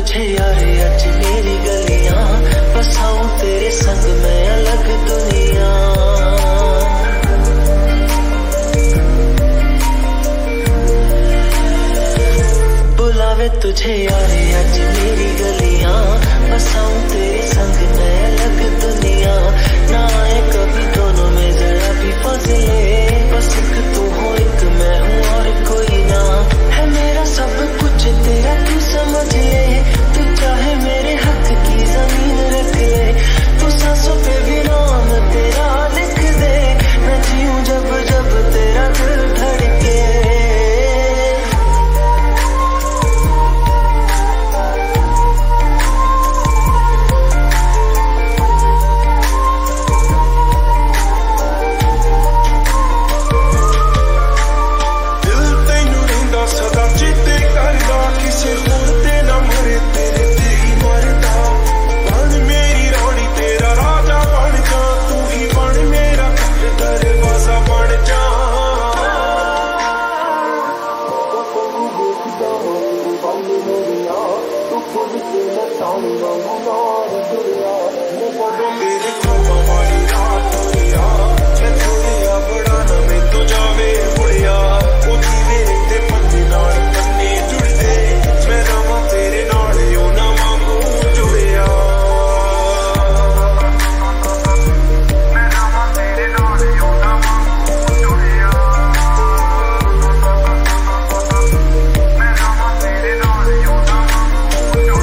तुझे यार आज मेरी गलियां, बसाऊं तेरे संग मैं अलग दुनिया। बुलावे तुझे यार आज मेरी गलियां, बसाऊं तेरे संग मैं अलग दुनिया। ना आए कभी दोनों में जरा भी फासले, बस एक तू हो एक मैं हूँ और कोई ना। है मेरा सब कुछ तेरा तू समझ ले, तू चाहे मेरे हक की जमीन रख ले। तू सांसों पे भी नाम तेरा लिख दे, मैं जीऊं जब जब तेरा दिल धड़के। तेरे ख्वाबों वाली